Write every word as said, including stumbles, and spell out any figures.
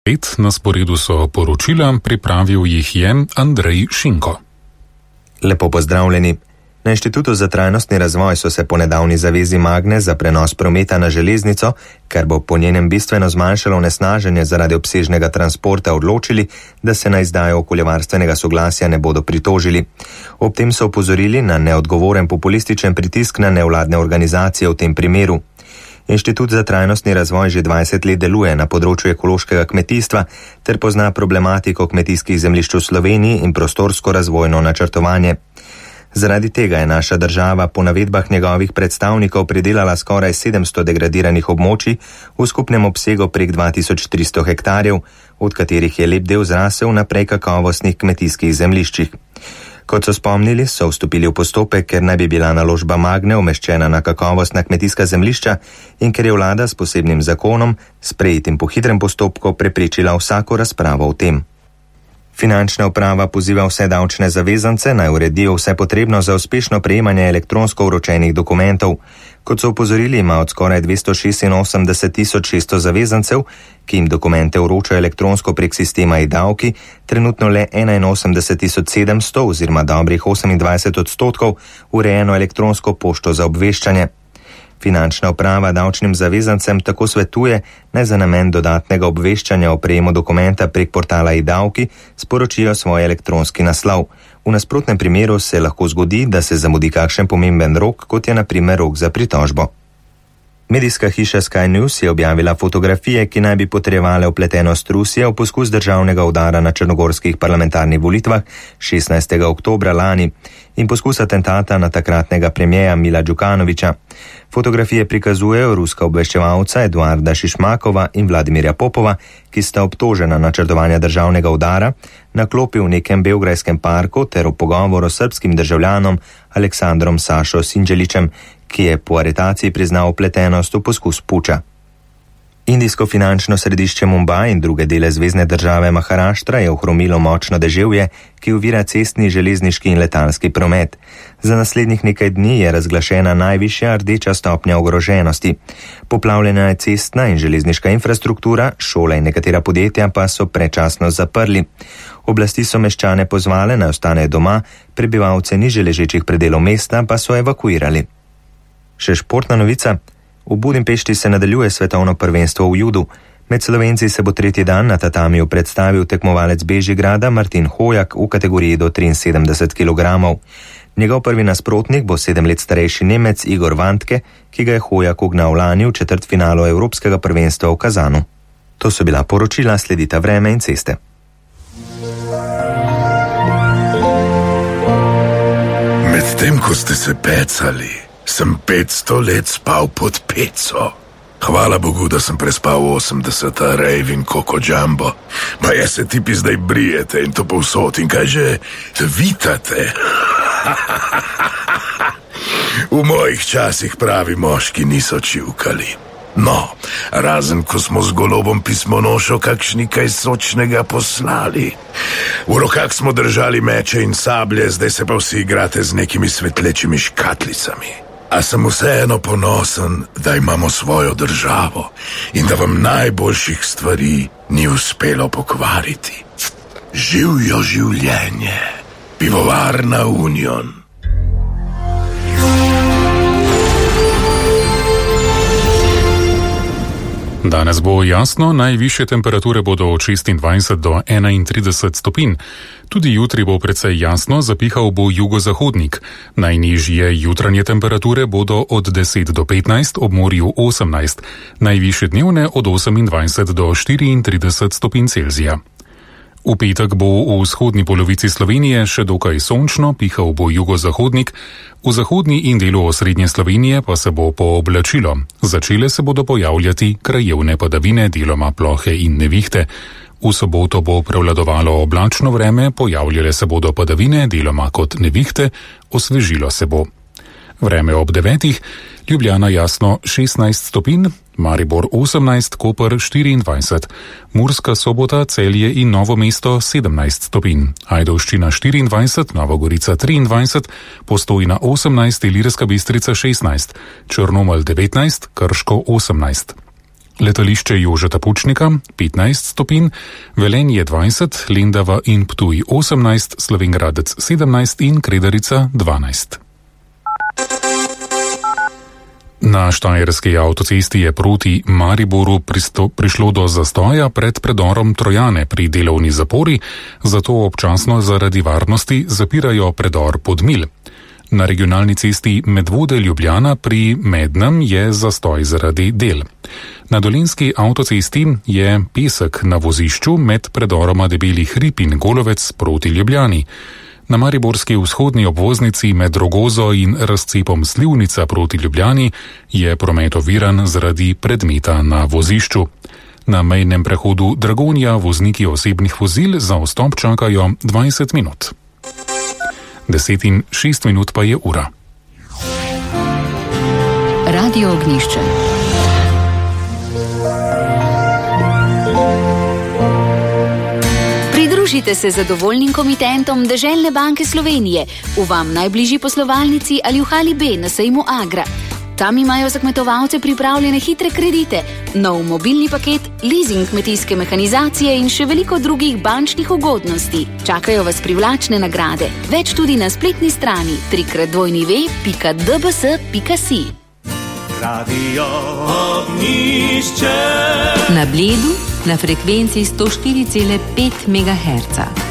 Pet na sporedu so poročila, pripravil jih je Andrej Šinko. Lepo pozdravljeni. Na Inštitutu za trajnostni razvoj so se po nedavni zavezi Magne za prenos prometa na železnico, kar bo po njenem bistveno zmanjšalo onesnaženje zaradi obsežnega transporta, odločili, da se na izdajo okoljevarstvenega soglasja ne bodo pritožili. Ob tem so opozorili na neodgovoren populističen pritisk na nevladne organizacije v tem primeru. Inštitut za trajnostni razvoj že dvajset let deluje na področju ekološkega kmetijstva ter pozna problematiko kmetijskih zemljišč v Sloveniji in prostorsko razvojno načrtovanje. Zaradi tega je naša država po navedbah njegovih predstavnikov pridelala skoraj sedemsto degradiranih območij v skupnem obsegu prek dva tisoč tristo hektarjev, od katerih je lep del zrasel na prej kakovostnih kmetijskih zemljiščih. Kot so spomnili, so vstopili v postopek, ker naj bi bila naložba Magne umeščena na kakovostna kmetijska zemljišča in ker je vlada s posebnim zakonom, sprejetim po hitrem postopku, preprečila vsako razpravo o tem. Finančna uprava poziva vse davčne zavezance, naj uredijo vse potrebno za uspešno prejemanje elektronsko vročenih dokumentov. Kot so opozorili, ima od skoraj dvesto šestinosemdeset tisoč šeststo zavezancev, ki jim dokumente vročajo elektronsko prek sistema e-davki, trenutno le enainosemdeset tisoč sedemsto oziroma dobrih osemindvajset odstotkov urejeno elektronsko pošto za obveščanje. Finančna uprava davčnim zavezancem tako svetuje, naj za namen dodatnega obveščanja o prejemu dokumenta prek portala e-davki sporočijo svoj elektronski naslov. V nasprotnem primeru se lahko zgodi, da se zamudi kakšen pomemben rok, kot je na primer rok za pritožbo. Medijska hiša Sky News je objavila fotografije, ki naj bi potrjevale vpletenost Rusije v poskus državnega udara na črnogorskih parlamentarnih volitvah šestnajstega oktobra lani in poskus atentata na takratnega premijeja Mila Đukanovića. Fotografije prikazujejo ruska obveščevalca Eduarda Šišmakova in Vladimirja Popova, ki sta obtožena načrtovanja državnega udara, na klopi v nekem beograjskem parku ter v pogovoru s srbskim državljanom Aleksandrom Sašo Sinđelićem, ki je po aretaciji priznal vpletenost v poskus puča. Indijsko finančno središče Mumbai in druge dele zvezne države Maharaštra je ohromilo močno deževje, ki ovira cestni, železniški in letalski promet. Za naslednjih nekaj dni je razglašena najvišja rdeča stopnja ogroženosti. Poplavljena je cestna in železniška infrastruktura, šole in nekatera podjetja pa so predčasno zaprli. Oblasti so meščane pozvale, naj ostanejo doma, prebivalce niže ležečih predelov mesta pa so evakuirali. Še športna novica. V Budimpešti se nadaljuje svetovno prvenstvo v judu. Med Slovenci se bo tretji dan na tatamiju predstavil tekmovalec Bežigrada Martin Hojak v kategoriji do triinsedemdeset kilogramov. Njegov prvi nasprotnik bo sedem let starejši Nemec Igor Vantke, ki ga je Hojak ugnal lani v četrtfinalu Evropskega prvenstva v Kazanu. To so bila poročila, sledita vreme in ceste. Medtem ko ste se pecali, sem petsto let spal pod peco. Hvala Bogu, da sem prespal osemdeseta rejv in koko džambo. Pa je se tipi zdaj brijete in to povsod in kaj že vitate. V mojih časih pravi moški niso čivkali. No, razen ko smo z golobom pismonošo kakšni kaj sočnega poslali. V rokah smo držali meče in sablje, zdaj se pa vsi igrate z nekimi svetlečimi škatlicami. A sem vseeno ponosen, da imamo svojo državo in da vam najboljših stvari ni uspelo pokvariti. Živjo življenje. Pivovarna Union. Danes bo jasno, najvišje temperature bodo od šestindvajset do enaintrideset stopinj. Tudi jutri bo precej jasno, zapihal bo jugozahodnik. Najnižje jutranje temperature bodo od deset do petnajst, ob morju osemnajst. Najvišje dnevne od osemindvajset do štiriintrideset stopinj Celzija. V petek bo v vzhodni polovici Slovenije še dokaj sončno, pihal bo jugozahodnik, v zahodni in delu osrednje Slovenije pa se bo pooblačilo. Začele se bodo pojavljati krajevne padavine, deloma plohe in nevihte. V soboto bo prevladovalo oblačno vreme, pojavljale se bodo padavine, deloma kot nevihte, osvežilo se bo. Vreme ob devetih, Ljubljana jasno šestnajst stopinj, Maribor osemnajst, Koper štiriindvajset, Murska Sobota, Celje in Novo mesto sedemnajst stopinj, Ajdovščina štiriindvajset, Nova Gorica triindvajset, Postojna osemnajst, Ilirska Bistrica šestnajst, Črnomelj devetnajst, Krško osemnajst. letališče Jožeta Pučnika petnajst stopinj, Velenje dvajset, Lendava in Ptuj osemnajst, Slovenj Gradec sedemnajst in Kredarica dvanajst. Na štajerski avtocesti je proti Mariboru pristo, prišlo do zastoja pred predorom Trojane pri delovni zapori, zato občasno zaradi varnosti zapirajo predor Podmilj. Na regionalni cesti Medvode Ljubljana pri Mednem je zastoj zaradi del. Na dolenjski avtocesti je pesek na vozišču med predoroma Debeli hrib in Golovec proti Ljubljani. Na mariborski vzhodni obvoznici med Rogozo in razcepom Slivnica proti Ljubljani je promet oviran zaradi predmeta na vozišču. Na mejnem prehodu Dragonja vozniki osebnih vozil za vstop čakajo dvajset minut. deset in šest minut pa je ura. Radio Ognjišče. Pridružite se zadovoljnim komitentom Deželne banke Slovenije v vam najbližji poslovalnici ali v hali B na sejmu Agra. Tam imajo za kmetovalce pripravljene hitre kredite, nov mobilni paket, leasing kmetijske mehanizacije in še veliko drugih bančnih ugodnosti. Čakajo vas privlačne nagrade. Več tudi na spletni strani trikrat dvojni ve pika d b s pika si. Radio Ognjišče. Na Bledu na frekvenci sto štiri cela pet megaherca.